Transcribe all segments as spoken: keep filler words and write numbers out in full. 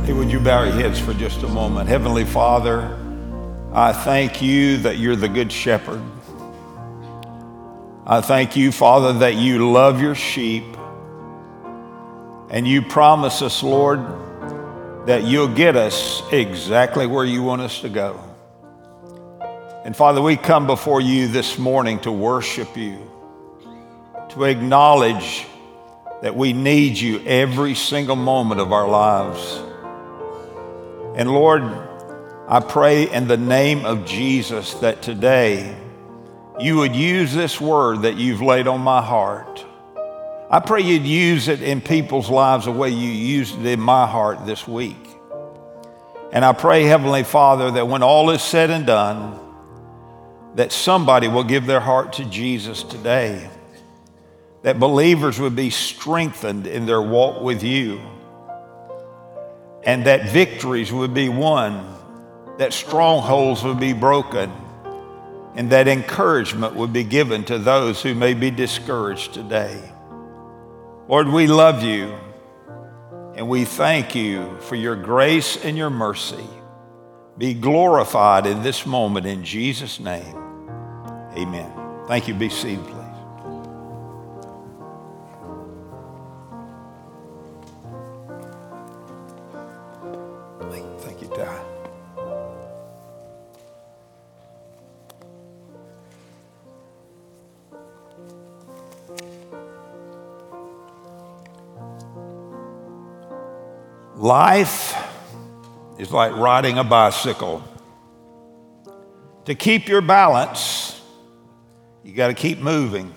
Hey, would you bow your heads for just a moment? Heavenly Father, I thank you that you're the good shepherd. I thank you, Father, that you love your sheep. And you promise us, Lord, that you'll get us exactly where you want us to go. And Father, we come before you this morning to worship you, to acknowledge that we need you every single moment of our lives. And Lord, I pray in the name of Jesus that today you would use this word that you've laid on my heart. I pray you'd use it in people's lives the way you used it in my heart this week. And I pray, Heavenly Father, that when all is said and done, that somebody will give their heart to Jesus today, that believers would be strengthened in their walk with you, and that victories would be won, that strongholds would be broken, and that encouragement would be given to those who may be discouraged today. Lord, we love you, and we thank you for your grace and your mercy. Be glorified in this moment in Jesus' name. Amen. Thank you. Be seated, please. Thank you, Ty. Life is like riding a bicycle. To keep your balance, you got to keep moving.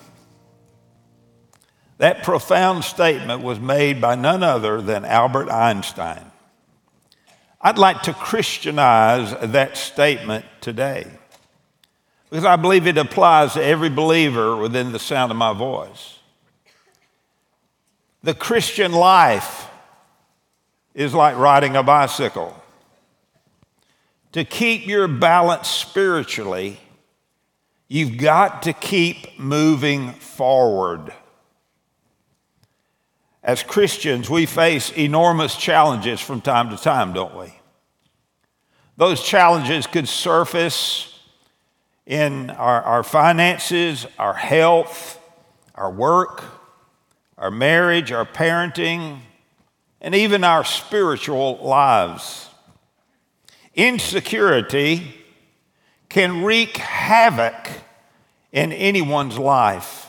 That profound statement was made by none other than Albert Einstein. I'd like to Christianize that statement today because I believe it applies to every believer within the sound of my voice. The Christian life is like riding a bicycle. To keep your balance spiritually, you've got to keep moving forward. As Christians, we face enormous challenges from time to time, don't we? Those challenges could surface in our, our finances, our health, our work, our marriage, our parenting, and even our spiritual lives. Insecurity can wreak havoc in anyone's life.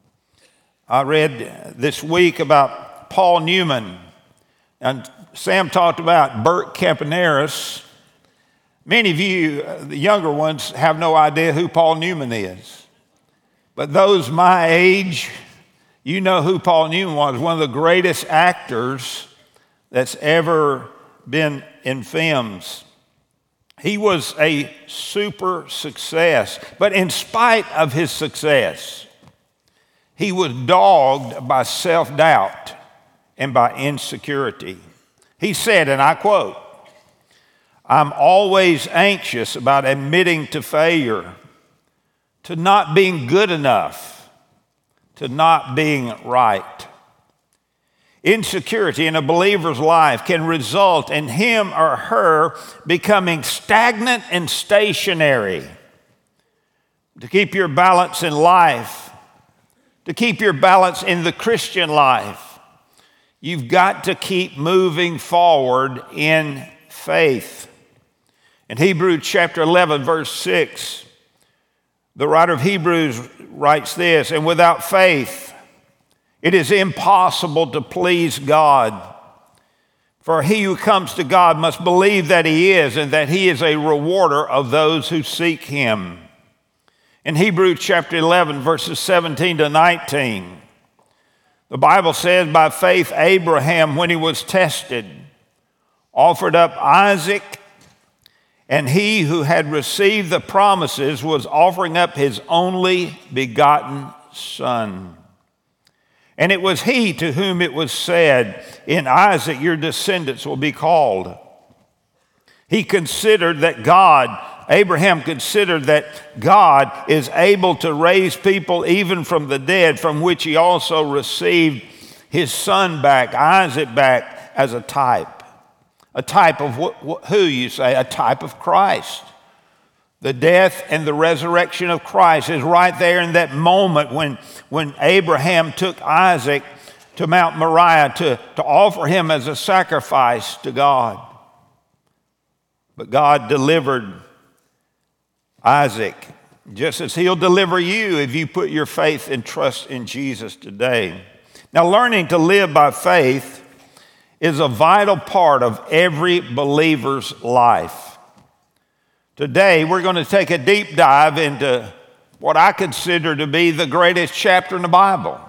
I read this week about Paul Newman, and Sam talked about Bert Campaneris. Many of you, the younger ones, have no idea who Paul Newman is. But those my age, you know who Paul Newman was, one of the greatest actors that's ever been in films. He was a super success, but in spite of his success, he was dogged by self-doubt and by insecurity. He said, and I quote, "I'm always anxious about admitting to failure, to not being good enough, to not being right." Insecurity in a believer's life can result in him or her becoming stagnant and stationary. To keep your balance in life, to keep your balance in the Christian life, you've got to keep moving forward in faith. In Hebrews chapter eleven, verse six, the writer of Hebrews writes this, "And without faith, it is impossible to please God. For he who comes to God must believe that he is, and that he is a rewarder of those who seek him." In Hebrews chapter eleven, verses seventeen to nineteen, the Bible says, "By faith Abraham, when he was tested, offered up Isaac, and he who had received the promises was offering up his only begotten son. And it was he to whom it was said, 'In Isaac your descendants will be called.' He considered that God, Abraham considered that God is able to raise people even from the dead, from which he also received his son back, Isaac back, as a type. A type of wh- wh- who, you say? A type of Christ. The death and the resurrection of Christ is right there in that moment when, when Abraham took Isaac to Mount Moriah to, to offer him as a sacrifice to God. But God delivered Isaac, just as he'll deliver you if you put your faith and trust in Jesus today. Now, learning to live by faith is a vital part of every believer's life. Today, we're going to take a deep dive into what I consider to be the greatest chapter in the Bible,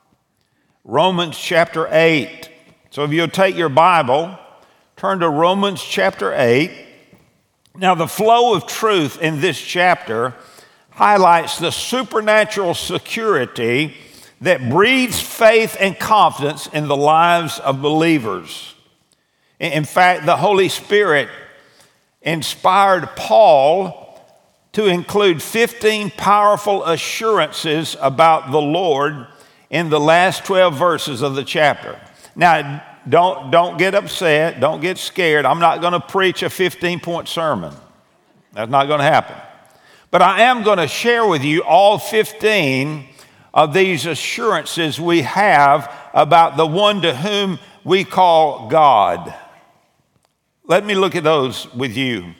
Romans chapter eight. So if you'll take your Bible, turn to Romans chapter eight. Now, the flow of truth in this chapter highlights the supernatural security that breeds faith and confidence in the lives of believers. In fact, the Holy Spirit inspired Paul to include fifteen powerful assurances about the Lord in the last twelve verses of the chapter. Now, don't, don't get upset, don't get scared. I'm not going to preach a fifteen-point sermon. That's not going to happen. But I am going to share with you all fifteen of these assurances we have about the one to whom we call God. Let me look at those with you.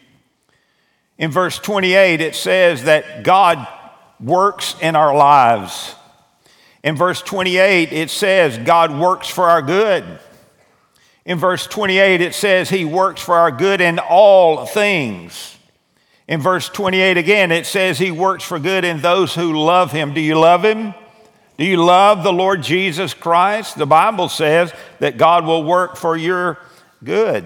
In verse twenty-eight, it says that God works in our lives. In verse twenty-eight, it says God works for our good. In verse twenty-eight, it says he works for our good in all things. In verse twenty-eight again, it says he works for good in those who love him. Do you love him? Do you love the Lord Jesus Christ? The Bible says that God will work for your good.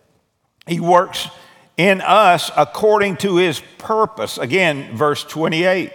He works in us according to his purpose. Again, verse twenty-eight.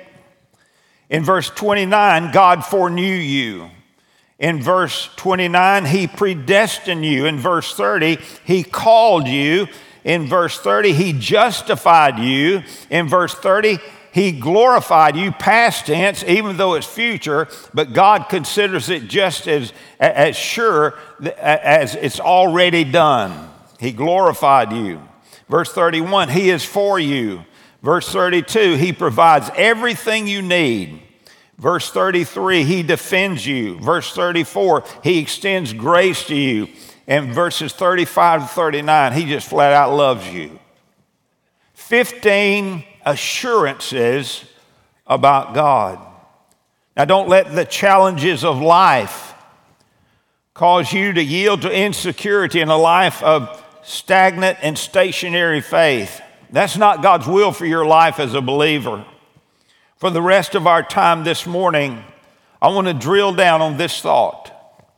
In verse twenty-nine, God foreknew you. In verse twenty-nine, he predestined you. In verse thirty, he called you. In verse thirty, he justified you. In verse thirty, he glorified you, past tense, even though it's future, but God considers it just as, as sure as it's already done. He glorified you. Verse thirty-one, he is for you. Verse thirty-two, he provides everything you need. Verse thirty-three, he defends you. Verse thirty-four, he extends grace to you. And verses thirty-five to thirty-nine, he just flat out loves you. fifteen assurances about God. Now, don't let the challenges of life cause you to yield to insecurity in a life of stagnant and stationary faith. That's not God's will for your life as a believer. For the rest of our time this morning, I want to drill down on this thought.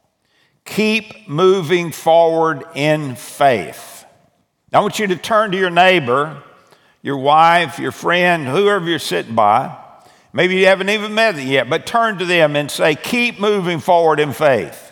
Keep moving forward in faith. Now, I want you to turn to your neighbor, your wife, your friend, whoever you're sitting by. Maybe you haven't even met them yet, but turn to them and say, keep moving forward in faith.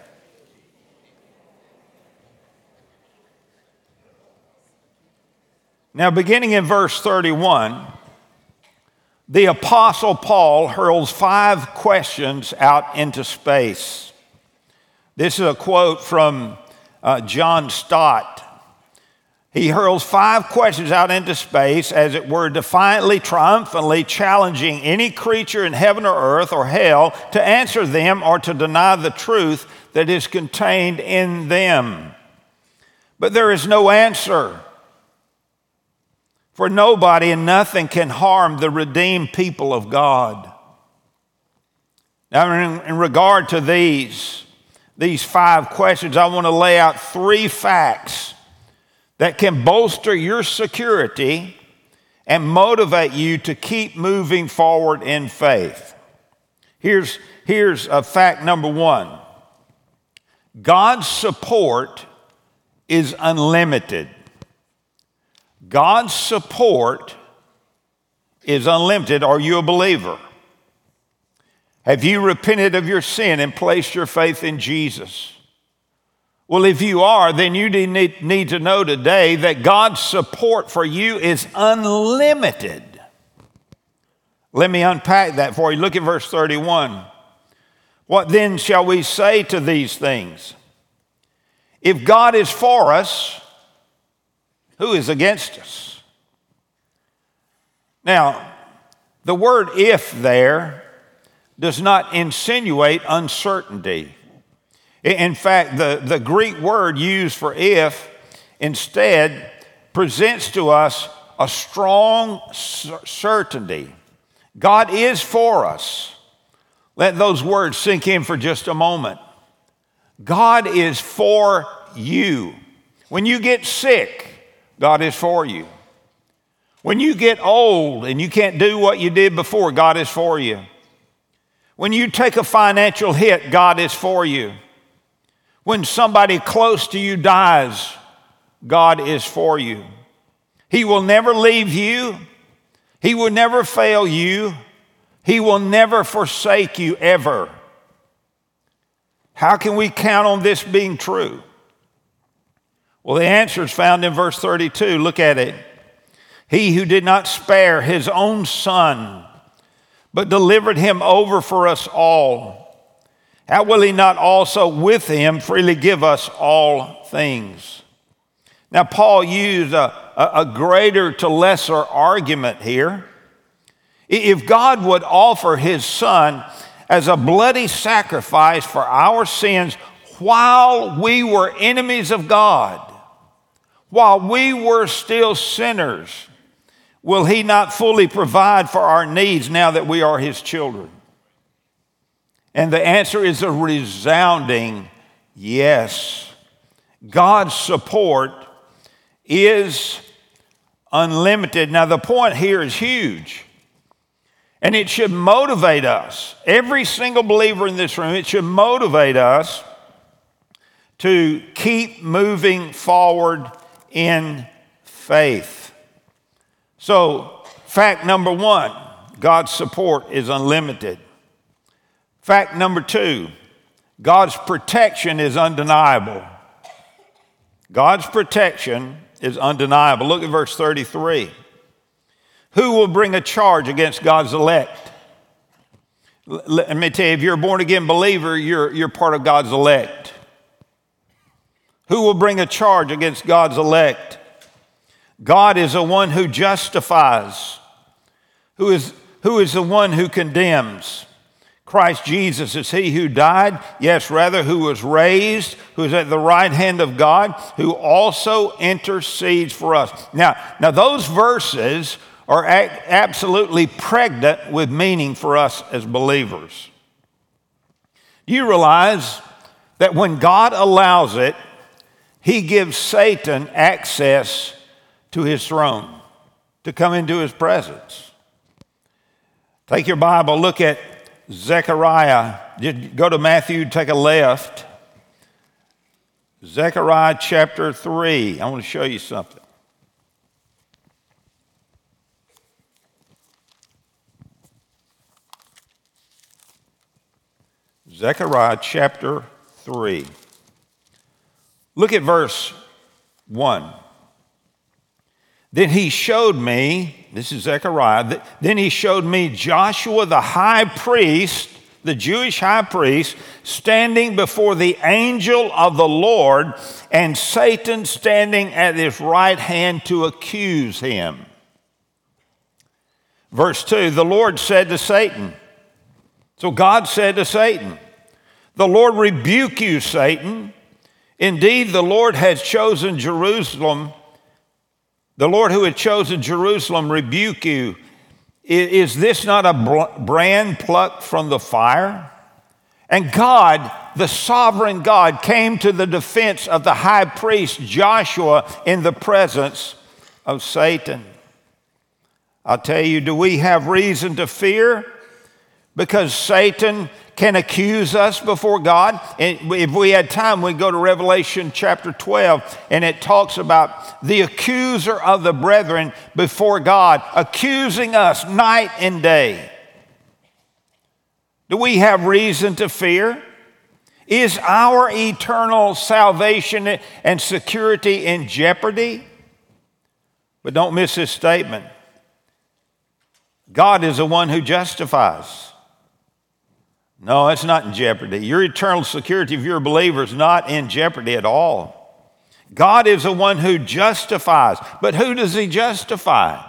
Now, beginning in verse thirty-one, the Apostle Paul hurls five questions out into space. This is a quote from uh, John Stott. He hurls five questions out into space, as it were, defiantly, triumphantly challenging any creature in heaven or earth or hell to answer them or to deny the truth that is contained in them. But there is no answer. For nobody and nothing can harm the redeemed people of God. Now, in, in regard to these, these five questions, I want to lay out three facts that can bolster your security and motivate you to keep moving forward in faith. Here's, here's a fact number one. God's support is unlimited. God's support is unlimited. Are you a believer? Have you repented of your sin and placed your faith in Jesus? Well, if you are, then you need, need to know today that God's support for you is unlimited. Let me unpack that for you. Look at verse thirty-one. What then shall we say to these things? If God is for us, Who is against us? Now, the word if there does not insinuate uncertainty. In fact, the, the Greek word used for if instead presents to us a strong certainty. God is for us. Let those words sink in for just a moment. God is for you. When you get sick, God is for you. When you get old and you can't do what you did before, God is for you. When you take a financial hit, God is for you. When somebody close to you dies, God is for you. He will never leave you. He will never fail you. He will never forsake you ever. How can we count on this being true? Well, the answer is found in verse thirty-two. Look at it. He who did not spare his own son, but delivered him over for us all, how will he not also with him freely give us all things? Now, Paul used a, a, a greater to lesser argument here. If God would offer his son as a bloody sacrifice for our sins while we were enemies of God, while we were still sinners, will he not fully provide for our needs now that we are his children? And the answer is a resounding yes. God's support is unlimited. Now, the point here is huge, and it should motivate us. Every single believer in this room, it should motivate us to keep moving forward in faith. So, fact number one, God's support is unlimited. Fact number two, God's protection is undeniable. God's protection is undeniable. Look at verse thirty-three. Who will bring a charge against God's elect? Let me tell you, if you're a born-again believer, you're, you're part of God's elect. Who will bring a charge against God's elect? God is the one who justifies. Who is, who is the one who condemns? Christ Jesus is he who died, yes, rather, who was raised, who is at the right hand of God, who also intercedes for us. Now, now those verses are a- absolutely pregnant with meaning for us as believers. Do you realize that when God allows it, he gives Satan access to his throne, to come into his presence? Take your Bible, look at Zechariah. Go to Matthew, take a left. Zechariah chapter three. I want to show you something. Zechariah chapter three. Look at verse one. Then he showed me, this is Zechariah, then he showed me Joshua the high priest, the Jewish high priest, standing before the angel of the Lord, and Satan standing at his right hand to accuse him. Verse two, the Lord said to Satan, so God said to Satan, the Lord rebuke you, Satan. Indeed, the Lord has chosen Jerusalem. The Lord who had chosen Jerusalem rebuke you. Is this not a brand plucked from the fire? And God, the sovereign God, came to the defense of the high priest Joshua in the presence of Satan. I'll tell you, do we have reason to fear? Because Satan can accuse us before God. And if we had time, we'd go to Revelation chapter twelve, and it talks about the accuser of the brethren before God, accusing us night and day. Do we have reason to fear? Is our eternal salvation and security in jeopardy? But don't miss this statement. God is the one who justifies. No, it's not in jeopardy. Your eternal security, if you're a believer, is not in jeopardy at all. God is the one who justifies. But who does he justify?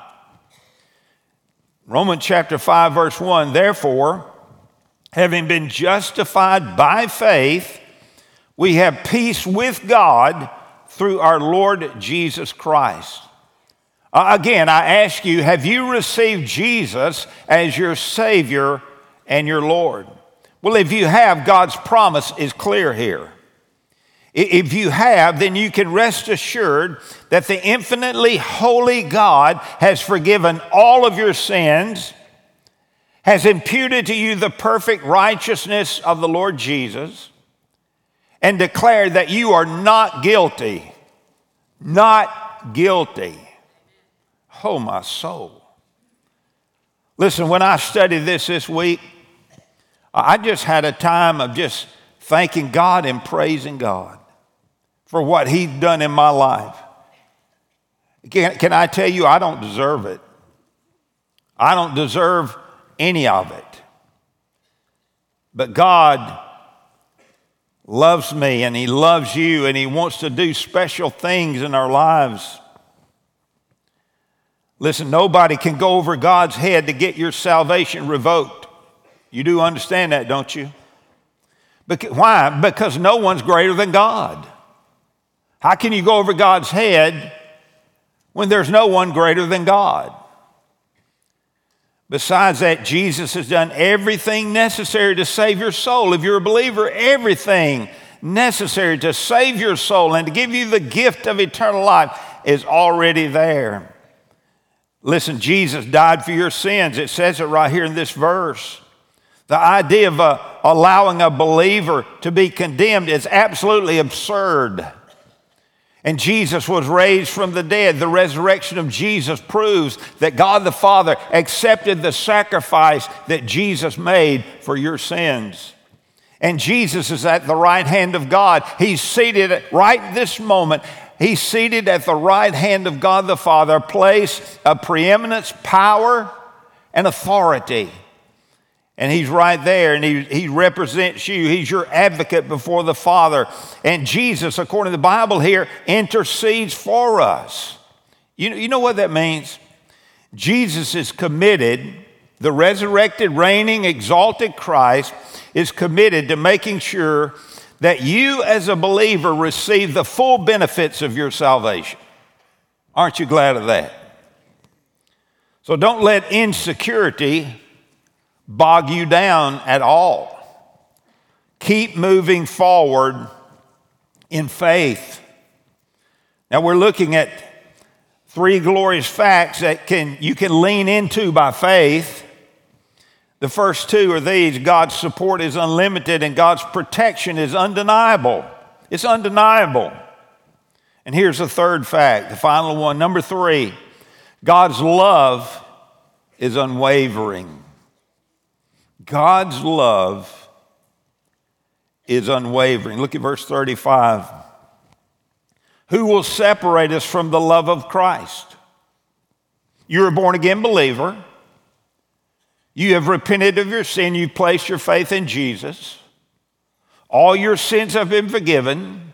Romans chapter five, verse one, therefore, having been justified by faith, we have peace with God through our Lord Jesus Christ. Uh, again, I ask you, have you received Jesus as your Savior and your Lord? Well, if you have, God's promise is clear here. If you have, then you can rest assured that the infinitely holy God has forgiven all of your sins, has imputed to you the perfect righteousness of the Lord Jesus, and declared that you are not guilty. Not guilty. Oh, my soul. Listen, when I studied this this week, I just had a time of just thanking God and praising God for what he's done in my life. Can, can I tell you, I don't deserve it. I don't deserve any of it. But God loves me, and he loves you, and he wants to do special things in our lives. Listen, nobody can go over God's head to get your salvation revoked. You do understand that, don't you? Because, why? Because no one's greater than God. How can you go over God's head when there's no one greater than God? Besides that, Jesus has done everything necessary to save your soul. If you're a believer, everything necessary to save your soul and to give you the gift of eternal life is already there. Listen, Jesus died for your sins. It says it right here in this verse. The idea of uh, allowing a believer to be condemned is absolutely absurd. And Jesus was raised from the dead. The resurrection of Jesus proves that God the Father accepted the sacrifice that Jesus made for your sins. And Jesus is at the right hand of God. He's seated right this moment. He's seated at the right hand of God the Father, a place of preeminence, power, and authority. And he's right there, and he, he represents you. He's your advocate before the Father. And Jesus, according to the Bible here, intercedes for us. You, you know what that means? Jesus is committed, the resurrected, reigning, exalted Christ is committed to making sure that you as a believer receive the full benefits of your salvation. Aren't you glad of that? So don't let insecurity bog you down at all. Keep moving forward in faith. Now we're looking at three glorious facts that can you can lean into by faith. The first two are these: God's support is unlimited and God's protection is undeniable. It's undeniable. And here's the third fact, the final one, number three: God's love is unwavering. God's love is unwavering. Look at verse thirty-five. Who will separate us from the love of Christ? You're a born-again believer. You have repented of your sin. You've placed your faith in Jesus. All your sins have been forgiven.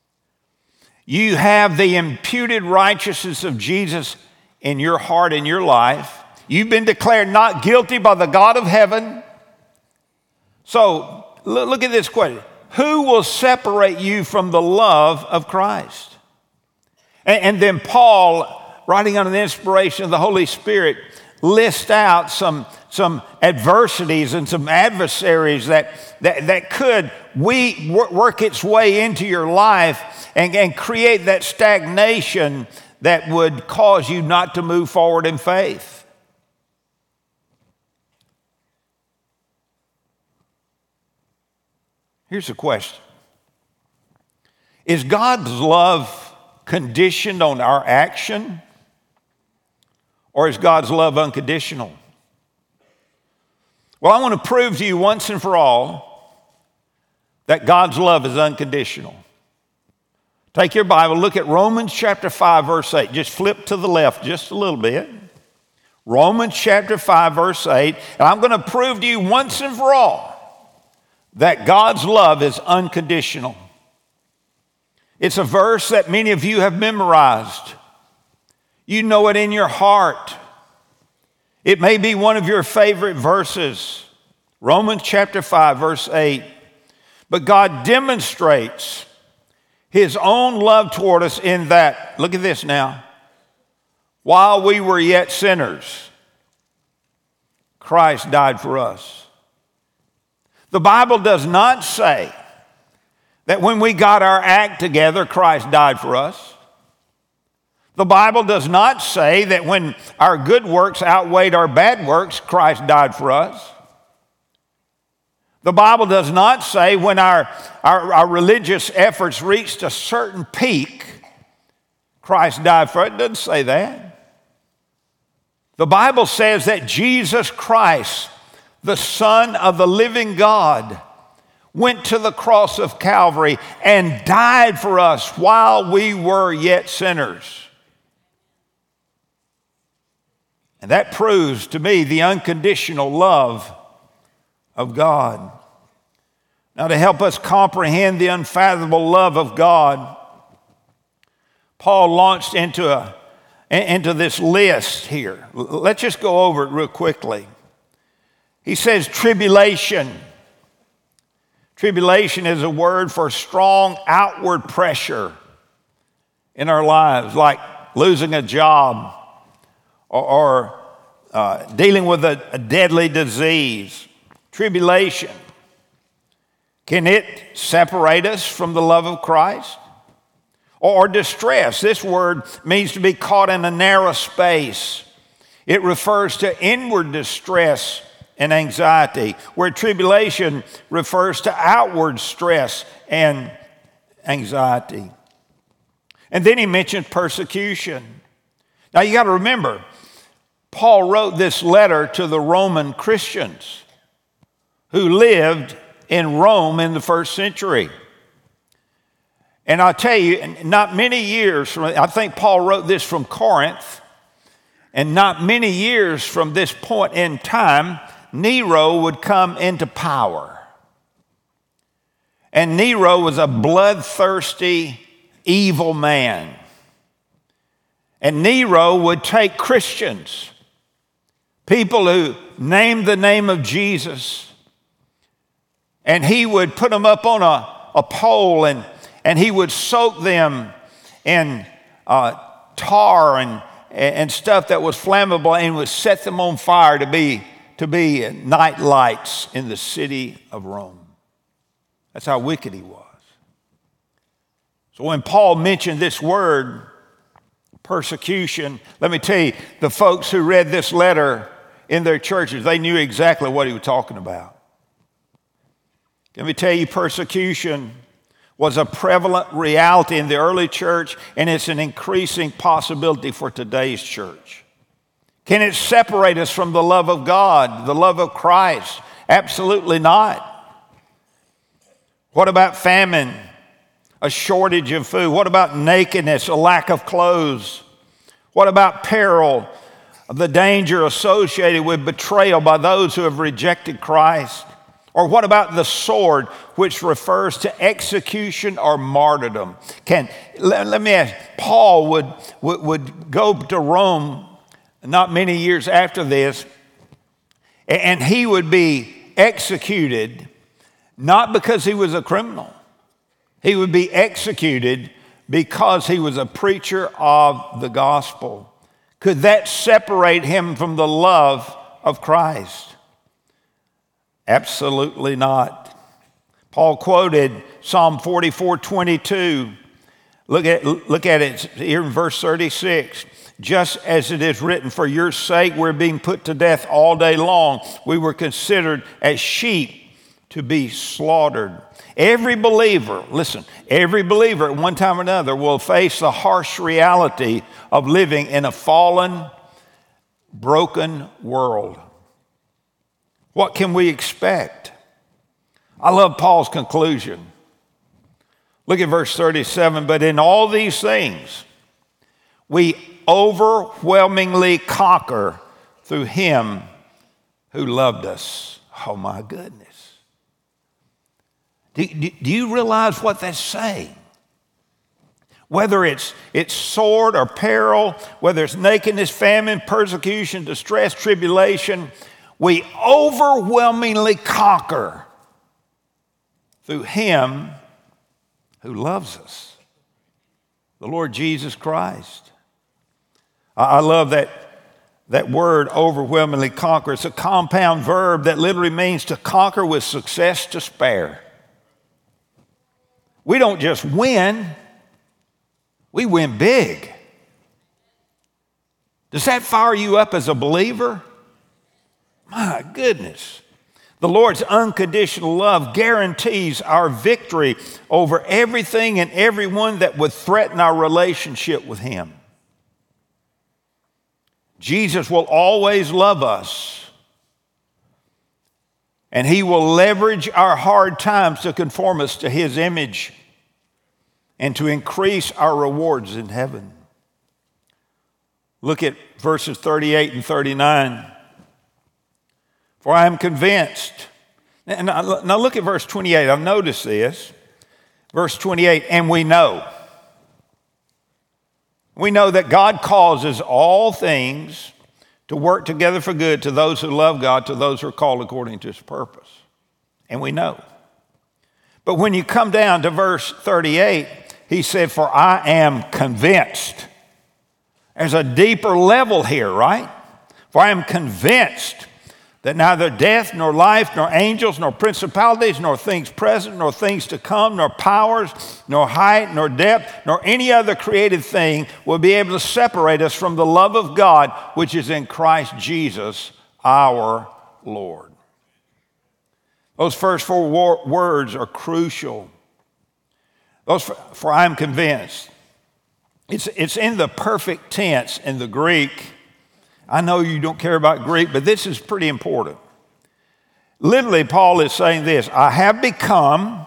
You have the imputed righteousness of Jesus in your heart and your life. You've been declared not guilty by the God of heaven. So look at this question. Who will separate you from the love of Christ? And, and then Paul, writing under the inspiration of the Holy Spirit, lists out some, some adversities and some adversaries that, that, that could we work its way into your life and, and create that stagnation that would cause you not to move forward in faith. Here's the question. Is God's love conditioned on our action, or is God's love unconditional? Well, I want to prove to you once and for all that God's love is unconditional. Take your Bible, look at Romans chapter five, verse eight. Just flip to the left just a little bit. Romans chapter five, verse eight. And I'm going to prove to you once and for all that God's love is unconditional. It's a verse that many of you have memorized. You know it in your heart. It may be one of your favorite verses. Romans chapter five, verse eight. But God demonstrates his own love toward us in that, look at this now, while we were yet sinners, Christ died for us. The Bible does not say that when we got our act together, Christ died for us. The Bible does not say that when our good works outweighed our bad works, Christ died for us. The Bible does not say when our, our, our religious efforts reached a certain peak, Christ died for us. It doesn't say that. The Bible says that Jesus Christ, the Son of the living God, went to the cross of Calvary and died for us while we were yet sinners. And that proves to me the unconditional love of God. Now, to help us comprehend the unfathomable love of God, Paul launched into, a, into this list here. Let's just go over it real quickly. He says tribulation. Tribulation is a word for strong outward pressure in our lives, like losing a job or, or uh, dealing with a, a deadly disease. Tribulation. Can it separate us from the love of Christ? Or distress. This word means to be caught in a narrow space. It refers to inward distress and anxiety, where tribulation refers to outward stress and anxiety. And then he mentioned persecution. Now you got to remember, Paul wrote this letter to the Roman Christians who lived in Rome in the first century. And I'll tell you, not many years from, I think Paul wrote this from Corinth, and not many years from this point in time, Nero would come into power. And Nero was a bloodthirsty, evil man. And Nero would take Christians, people who named the name of Jesus, and he would put them up on a, a pole, and, and he would soak them in uh, tar and, and stuff that was flammable, and would set them on fire to be, to be night lights in the city of Rome. That's how wicked he was. So when Paul mentioned this word, persecution, let me tell you, the folks who read this letter in their churches, they knew exactly what he was talking about. Let me tell you, persecution was a prevalent reality in the early church, and it's an increasing possibility for today's church. Can it separate us from the love of God, the love of Christ? Absolutely not. What about famine, a shortage of food? What about nakedness, a lack of clothes? What about peril, the danger associated with betrayal by those who have rejected Christ? Or what about the sword, which refers to execution or martyrdom? Can, let, let me ask, Paul would, would, would go to Rome not many years after this, and he would be executed, not because he was a criminal. He would be executed because he was a preacher of the gospel. Could that separate him from the love of Christ? Absolutely not. Paul quoted Psalm forty-four twenty-two. Look at, look at it here in verse thirty-six. Just as it is written, for your sake we're being put to death all day long. We were considered as sheep to be slaughtered. Every believer, listen, every believer at one time or another will face the harsh reality of living in a fallen, broken world. What can we expect? I love Paul's conclusion. Look at verse thirty-seven. But in all these things, we overwhelmingly conquer through him who loved us. Oh my goodness. Do, do, do you realize what that's saying? Whether it's, it's sword or peril, whether it's nakedness, famine, persecution, distress, tribulation, we overwhelmingly conquer through Him who loves us, the Lord Jesus Christ. I, I love that, that word, overwhelmingly conquer. It's a compound verb that literally means to conquer with success to spare. We don't just win, we win big. Does that fire you up as a believer? My goodness. The Lord's unconditional love guarantees our victory over everything and everyone that would threaten our relationship with Him. Jesus will always love us, and He will leverage our hard times to conform us to His image and to increase our rewards in heaven. Look at verses thirty-eight and thirty-nine. For I am convinced. Now look at verse twenty-eight. I've noticed this. Verse twenty-eight, and we know. We know that God causes all things to work together for good to those who love God, to those who are called according to His purpose. And we know. But when you come down to verse thirty-eight, he said, for I am convinced. There's a deeper level here, right? For I am convinced that neither death, nor life, nor angels, nor principalities, nor things present, nor things to come, nor powers, nor height, nor depth, nor any other created thing will be able to separate us from the love of God, which is in Christ Jesus, our Lord. Those first four war- words are crucial. Those for, for I am convinced. It's, it's in the perfect tense in the Greek. I know you don't care about Greek, but this is pretty important. Literally, Paul is saying this, I have become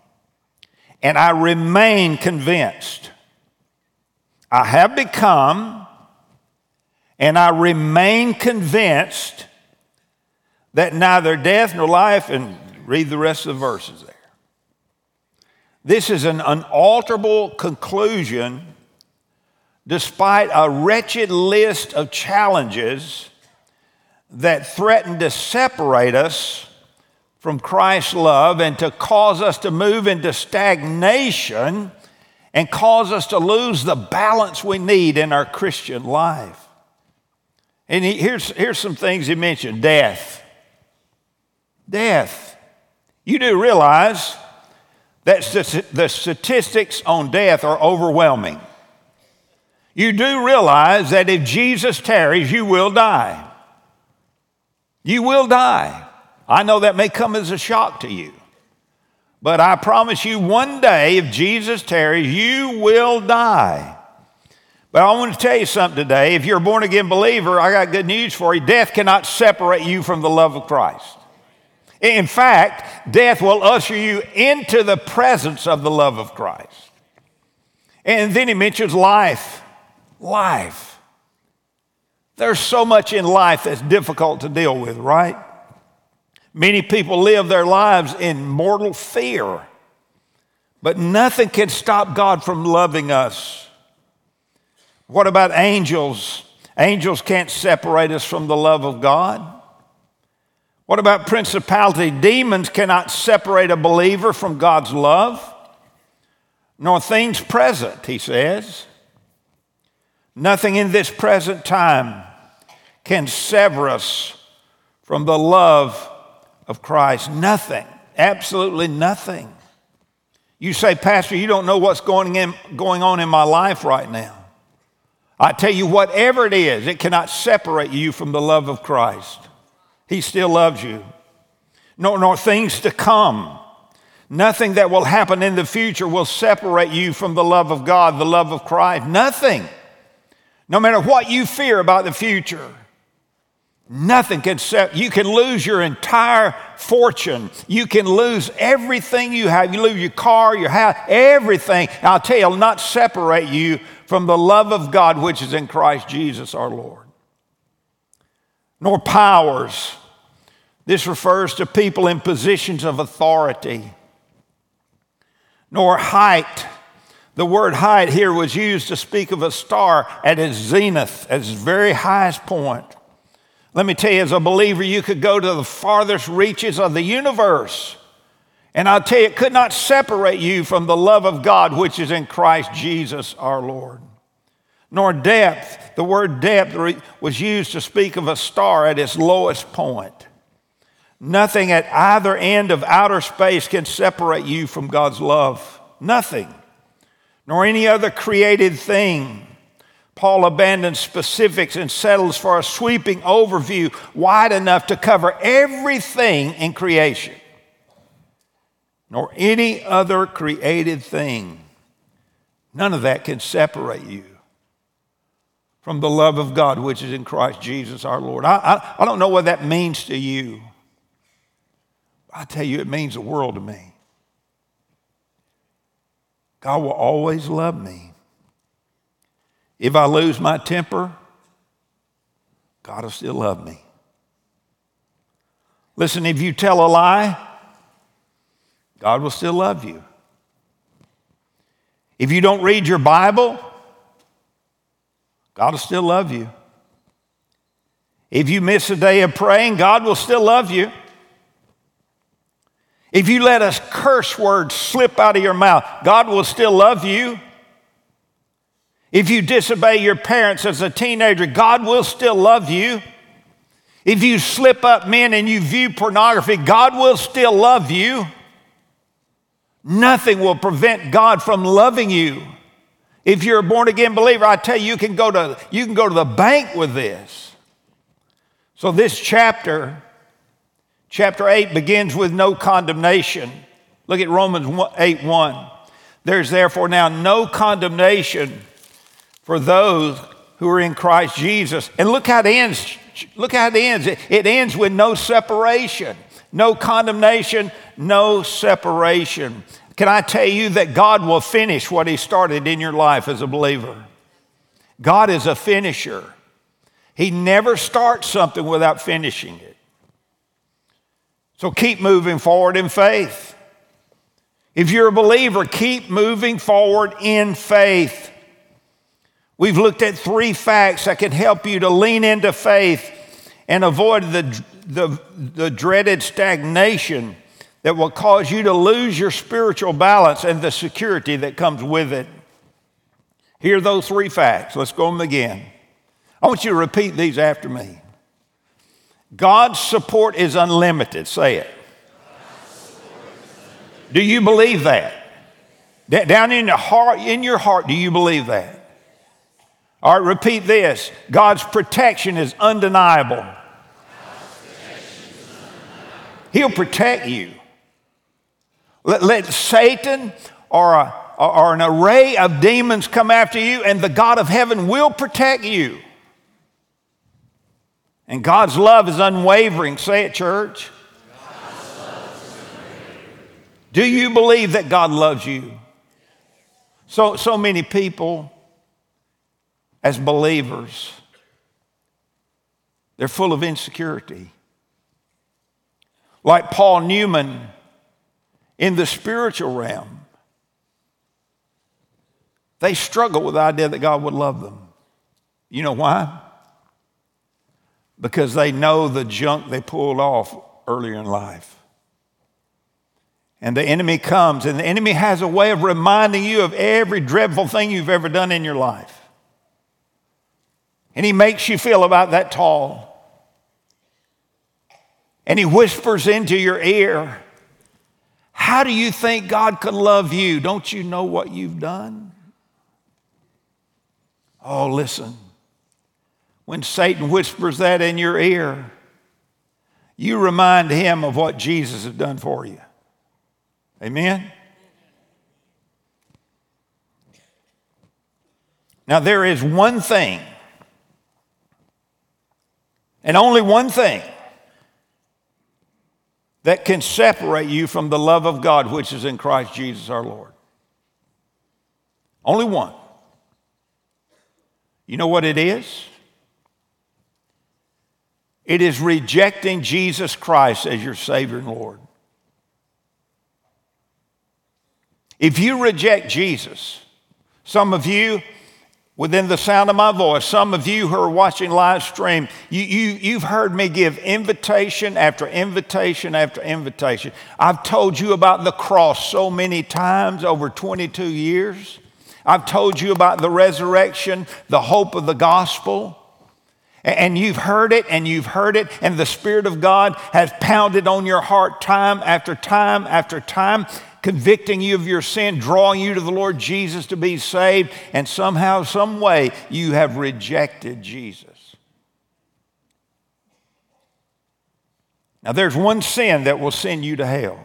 and I remain convinced. I have become and I remain convinced that neither death nor life, and read the rest of the verses there. This is an unalterable conclusion despite a wretched list of challenges that threaten to separate us from Christ's love and to cause us to move into stagnation and cause us to lose the balance we need in our Christian life. And he, here's, here's some things he mentioned. Death. Death. You do realize that st- the statistics on death are overwhelming. You do realize that if Jesus tarries, you will die. You will die. I know that may come as a shock to you. But I promise you one day, if Jesus tarries, you will die. But I want to tell you something today. If you're a born-again believer, I got good news for you. Death cannot separate you from the love of Christ. In fact, death will usher you into the presence of the love of Christ. And then he mentions life. Life. There's so much in life that's difficult to deal with, right? Many people live their lives in mortal fear, but nothing can stop God from loving us. What about angels? Angels can't separate us from the love of God. What about principality? Demons cannot separate a believer from God's love, nor things present, he says. Nothing in this present time can sever us from the love of Christ. Nothing, absolutely nothing. You say, Pastor, you don't know what's going in, going on in my life right now. I tell you, whatever it is, it cannot separate you from the love of Christ. He still loves you. Nor, nor things to come. Nothing that will happen in the future will separate you from the love of God, the love of Christ. Nothing. No matter what you fear about the future, nothing can set. You can lose your entire fortune. You can lose everything you have. You lose your car, your house, everything. And I'll tell you, it'll not separate you from the love of God, which is in Christ Jesus our Lord. Nor powers. This refers to people in positions of authority. Nor height. The word height here was used to speak of a star at its zenith, at its very highest point. Let me tell you, as a believer, you could go to the farthest reaches of the universe, and I'll tell you, it could not separate you from the love of God which is in Christ Jesus our Lord. Nor depth. The word depth was used to speak of a star at its lowest point. Nothing at either end of outer space can separate you from God's love. Nothing. Nor any other created thing. Paul abandons specifics and settles for a sweeping overview wide enough to cover everything in creation. Nor any other created thing. None of that can separate you from the love of God which is in Christ Jesus our Lord. I, I, I don't know what that means to you. I tell you, it means the world to me. God will always love me. If I lose my temper, God will still love me. Listen, if you tell a lie, God will still love you. If you don't read your Bible, God will still love you. If you miss a day of praying, God will still love you. If you let a curse word slip out of your mouth, God will still love you. If you disobey your parents as a teenager, God will still love you. If you slip up men and you view pornography, God will still love you. Nothing will prevent God from loving you. If you're a born-again believer, I tell you, you can go to, you can go to the bank with this. So this chapter, chapter eight, begins with no condemnation. Look at Romans eight one. There's therefore now no condemnation for those who are in Christ Jesus. And look how it ends. Look how it ends. It, it ends with no separation. No condemnation, no separation. Can I tell you that God will finish what He started in your life as a believer? God is a finisher. He never starts something without finishing it. So keep moving forward in faith. If you're a believer, keep moving forward in faith. We've looked at three facts that can help you to lean into faith and avoid the, the, the dreaded stagnation that will cause you to lose your spiritual balance and the security that comes with it. Here are those three facts. Let's go them again. I want you to repeat these after me. God's support is unlimited. Say it. Do you believe that? Down in your heart, in your heart, do you believe that? All right, repeat this. God's protection is undeniable. He'll protect you. Let, let Satan or, a, or an array of demons come after you, and the God of heaven will protect you. And God's love is unwavering. Say it, church. Do you believe that God loves you? So, so many people, as believers, they're full of insecurity. Like Paul Newman in the spiritual realm, they struggle with the idea that God would love them. You know why? Because they know the junk they pulled off earlier in life. And the enemy comes, and the enemy has a way of reminding you of every dreadful thing you've ever done in your life. And he makes you feel about that tall. And he whispers into your ear, how do you think God could love you? Don't you know what you've done? Oh, listen. When Satan whispers that in your ear, you remind him of what Jesus has done for you. Amen? Now, there is one thing, and only one thing, that can separate you from the love of God which is in Christ Jesus our Lord. Only one. You know what it is? It is rejecting Jesus Christ as your Savior and Lord. If you reject Jesus Some of you, within the sound of my voice, some of you who are watching live stream, you, you, you've heard me give invitation after invitation after invitation. I've told you about the cross so many times over twenty-two years. I've told you about the resurrection, the hope of the gospel. And you've heard it, and you've heard it, and the Spirit of God has pounded on your heart time after time after time, convicting you of your sin, drawing you to the Lord Jesus to be saved, and somehow, some way, you have rejected Jesus. Now, there's one sin that will send you to hell.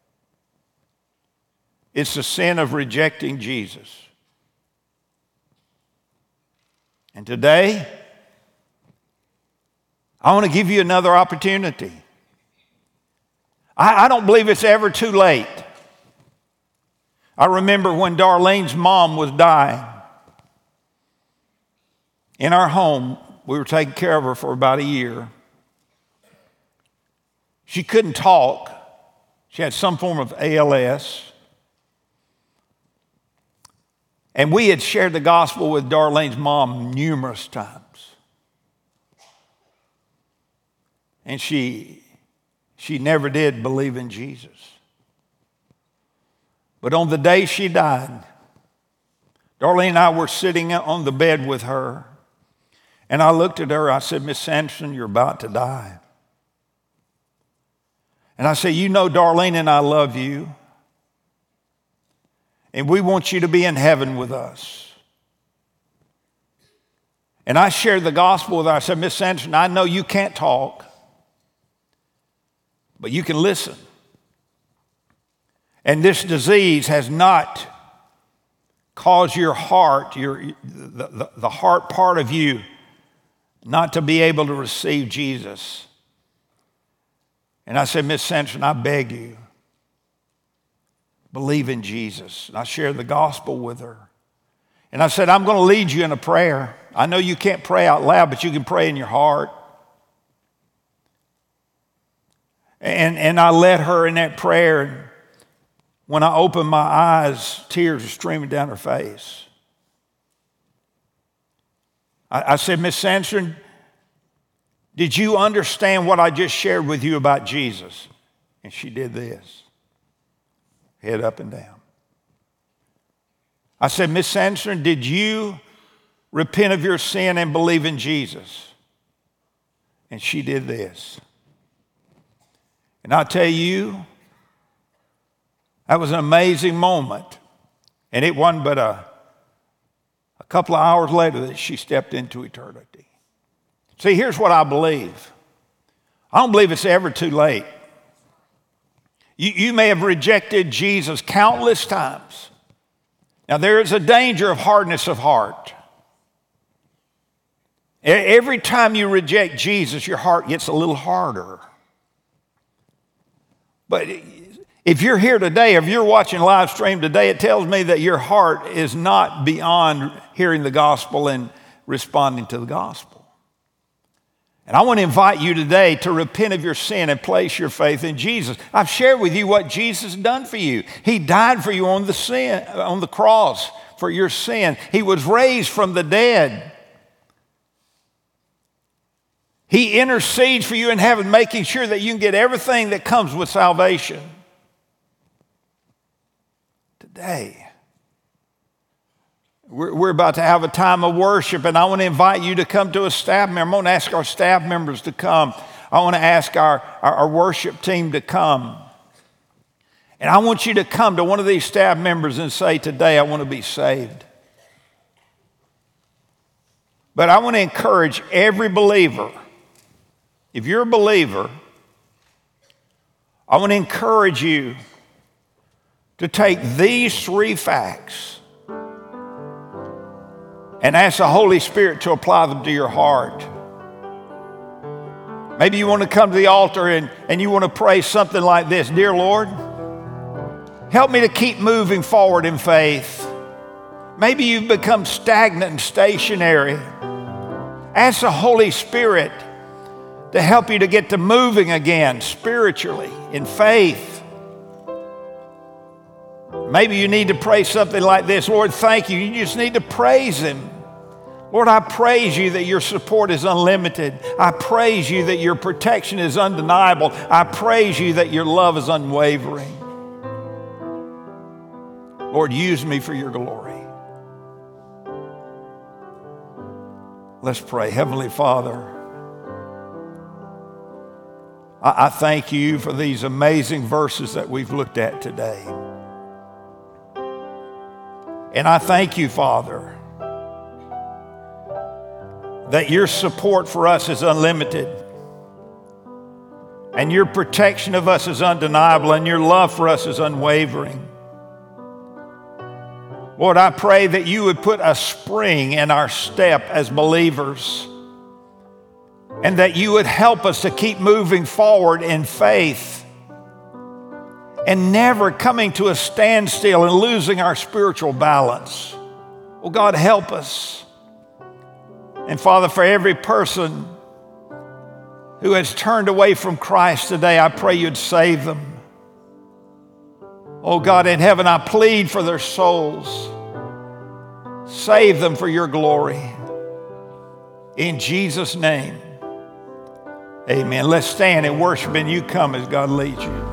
It's the sin of rejecting Jesus. And today, I want to give you another opportunity. I, I don't believe it's ever too late. I remember when Darlene's mom was dying. In our home, we were taking care of her for about a year. She couldn't talk. She had some form of A L S. And we had shared the gospel with Darlene's mom numerous times. And she, she never did believe in Jesus. But on the day she died, Darlene and I were sitting on the bed with her. And I looked at her, I said, Miss Sanderson, you're about to die. And I said, you know, Darlene and I love you. And we want you to be in heaven with us. And I shared the gospel with her. I said, Miss Sanderson, I know you can't talk, but you can listen. And this disease has not caused your heart, your, the, the, the heart part of you, not to be able to receive Jesus. And I said, Miss Sanderson, I beg you, believe in Jesus. And I shared the gospel with her. And I said, I'm going to lead you in a prayer. I know you can't pray out loud, but you can pray in your heart. And, and I led her in that prayer. And when I opened my eyes, tears were streaming down her face. I, I said, Miss Sanderson, did you understand what I just shared with you about Jesus? And she did this, head up and down. I said, Miss Sanderson, did you repent of your sin and believe in Jesus? And she did this. And I tell you, that was an amazing moment. And it wasn't but a, a couple of hours later that she stepped into eternity. See, here's what I believe. I don't believe it's ever too late. You, you may have rejected Jesus countless times. Now, there is a danger of hardness of heart. Every time you reject Jesus, your heart gets a little harder. But if you're here today, if you're watching live stream today, it tells me that your heart is not beyond hearing the gospel and responding to the gospel. And I want to invite you today to repent of your sin and place your faith in Jesus. I've shared with you what Jesus done for you. He died for you on the sin, on the cross for your sin. He was raised from the dead. He intercedes for you in heaven, making sure that you can get everything that comes with salvation. Today, we're, we're about to have a time of worship, and I want to invite you to come to a staff member. I'm going to ask our staff members to come. I want to ask our, our, our worship team to come. And I want you to come to one of these staff members and say, today I want to be saved. But I want to encourage every believer. If you're a believer, I want to encourage you to take these three facts and ask the Holy Spirit to apply them to your heart. Maybe you want to come to the altar and, and you want to pray something like this. Dear Lord, help me to keep moving forward in faith. Maybe you've become stagnant and stationary. Ask the Holy Spirit to help you to get to moving again spiritually in faith. Maybe you need to pray something like this. Lord, thank you. You just need to praise him. Lord, I praise you that your support is unlimited. I praise you that your protection is undeniable. I praise you that your love is unwavering. Lord, use me for your glory. Let's pray. Heavenly Father, I, I thank you for these amazing verses that we've looked at today. And I thank you, Father, that your support for us is unlimited, and your protection of us is undeniable, and your love for us is unwavering. Lord, I pray that you would put a spring in our step as believers, and that you would help us to keep moving forward in faith and never coming to a standstill and losing our spiritual balance. Oh God, help us. And Father, for every person who has turned away from Christ today, I pray you'd save them. Oh God, in heaven, I plead for their souls. Save them for your glory. In Jesus' name, amen. Let's stand and worship, and you come as God leads you.